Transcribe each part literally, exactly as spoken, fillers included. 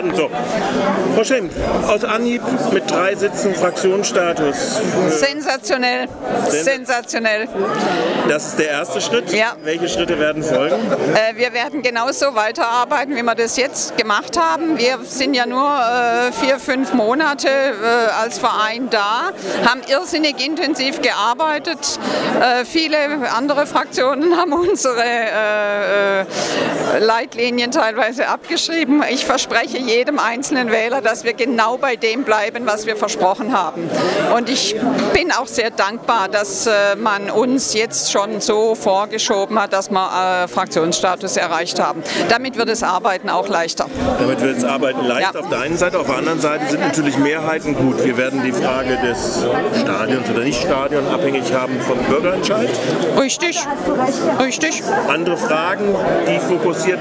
werden. So. Frau Schenk, aus Anhieb mit drei Sitzen Fraktionsstatus. Sensationell, sensationell. Das ist der erste Schritt. Ja. Welche Schritte werden folgen? Äh, wir werden genauso weiterarbeiten, wie wir das jetzt gemacht haben. Wir sind ja nur äh, vier, fünf Monate äh, als Verein da, haben irrsinnig intensiv gearbeitet. Äh, viele andere Fraktionen haben unsere äh, äh, Leitlinien teilweise abgeschrieben. Ich verspreche jedem einzelnen Wähler, dass wir genau bei dem bleiben, was wir versprochen haben. Und ich bin auch sehr dankbar, dass äh, man uns jetzt schon so vorgeschoben hat, dass wir äh, Fraktionsstatus erreicht haben. Damit wird das Arbeiten auch leichter. Damit wird das Arbeiten leichter Ja. auf der einen Seite, auf der anderen Seite sind natürlich Mehrheiten gut. Wir werden die Frage des Stadions oder Nicht-Stadion abhängig haben vom Bürgerentscheid. Richtig, richtig. Andere Fragen, die fokussiert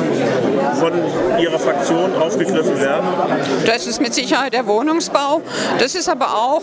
von Ihrer Fraktion aufgegriffen werden. Das ist mit Sicherheit der Wohnungsbau. Das ist aber auch,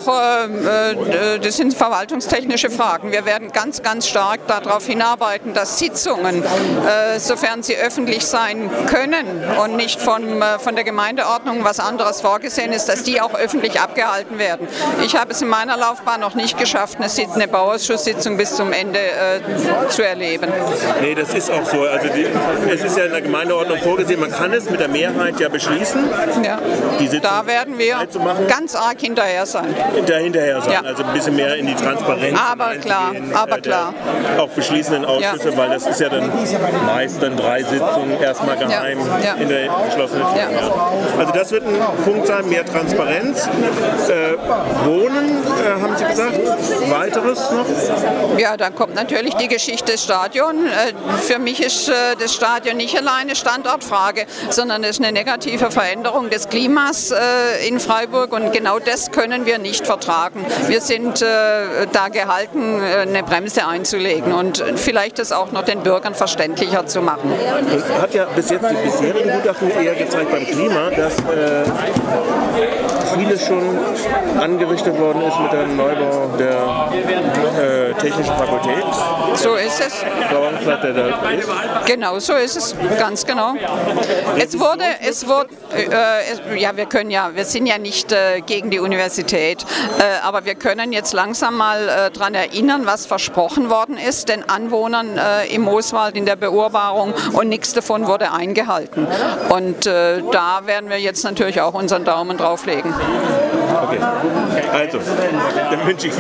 äh, das sind verwaltungstechnische Fragen. Wir werden ganz, ganz stark darauf hinarbeiten, dass Sitzungen, äh, sofern sie öffentlich sein können und nicht von, äh, von der Gemeindeordnung was anderes vorgesehen ist, dass die auch öffentlich abgehalten werden. Ich habe es in meiner Laufbahn noch nicht geschafft, eine, eine Bauausschusssitzung bis zum Ende äh, zu erleben. Nee, das ist auch so. Also die, es ist ja in der Gemeindeordnung vorgesehen, man kann es mit der Mehrheit ja beschließen. Ja. Die Sitzung Da werden wir frei zu machen. ganz arg hinterher sein. Hinter, hinterher sein, Ja. also ein bisschen mehr in die Transparenz. Aber klar, einzugehen, aber äh, der klar. Auch beschließenden Ausschüsse, Ja. weil das ist ja dann meist dann drei Sitzungen erstmal geheim Ja. Ja. in der geschlossenen Tür. Ja. Ja. Also das wird ein Punkt sein, mehr Transparenz. Äh, Wohnen, äh, haben Sie gesagt, weiteres noch? Ja, dann kommt natürlich die Geschichte des Stadions. Für mich ist das Stadion nicht alleine Standortfrage, sondern es ist eine negative Veränderung des Klimas in Freiburg und genau das können wir nicht vertragen. Wir sind da gehalten, eine Bremse einzulegen und vielleicht das auch noch den Bürgern verständlicher zu machen. Das hat ja bis jetzt die bisherigen Gutachten eher gezeigt beim Klima, dass äh, vieles schon angerichtet worden ist mit dem Neubau der äh, Technischen Fakultät. So ist es. Bauernplatz, der da ist. Genau, so ist es, ganz genau. Es wurde, es wurde, äh, es, ja, wir können ja, wir sind ja nicht äh, gegen die Universität, äh, aber wir können jetzt langsam mal äh, daran erinnern, was versprochen worden ist, den Anwohnern äh, im Mooswald in der Beurbarung und nichts davon wurde eingehalten. Und äh, da werden wir jetzt natürlich auch unseren Daumen drauflegen. Okay. Also, dann wünsche ich